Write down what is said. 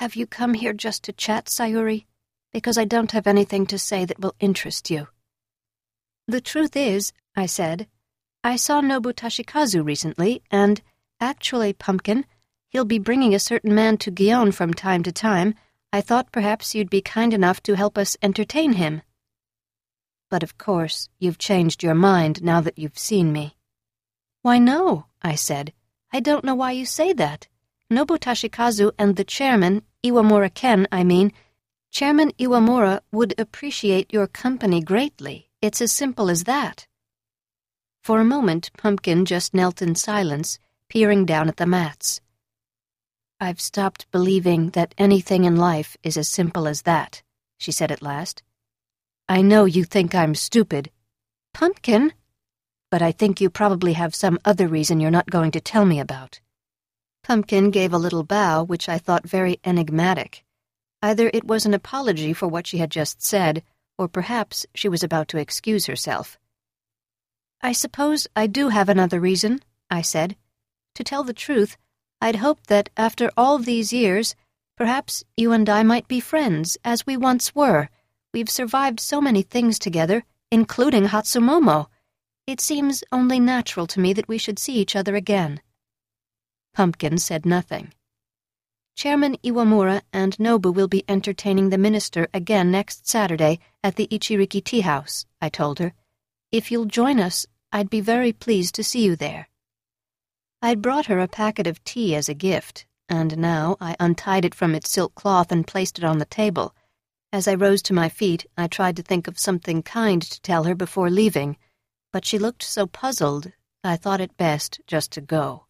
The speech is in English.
Have you come here just to chat, Sayuri? Because I don't have anything to say that will interest you. The truth is, I said, I saw Nobu Toshikazu recently, and, actually, Pumpkin, he'll be bringing a certain man to Gion from time to time. I thought perhaps you'd be kind enough to help us entertain him. But of course, you've changed your mind now that you've seen me. Why, no, I said. I don't know why you say that. Nobu Toshikazu and the chairman, Iwamura Ken, Chairman Iwamura would appreciate your company greatly. It's as simple as that. For a moment, Pumpkin just knelt in silence, peering down at the mats. I've stopped believing that anything in life is as simple as that, she said at last. I know you think I'm stupid. Pumpkin? But I think you probably have some other reason you're not going to tell me about. Pumpkin gave a little bow, which I thought very enigmatic. Either it was an apology for what she had just said, or perhaps she was about to excuse herself. I suppose I do have another reason, I said. To tell the truth, I'd hoped that after all these years, perhaps you and I might be friends, as we once were. We've survived so many things together, including Hatsumomo. It seems only natural to me that we should see each other again. Pumpkin said nothing. Chairman Iwamura and Nobu will be entertaining the minister again next Saturday at the Ichiriki Tea House, I told her. If you'll join us, I'd be very pleased to see you there. I'd brought her a packet of tea as a gift, and now I untied it from its silk cloth and placed it on the table. As I rose to my feet, I tried to think of something kind to tell her before leaving, but she looked so puzzled, I thought it best just to go.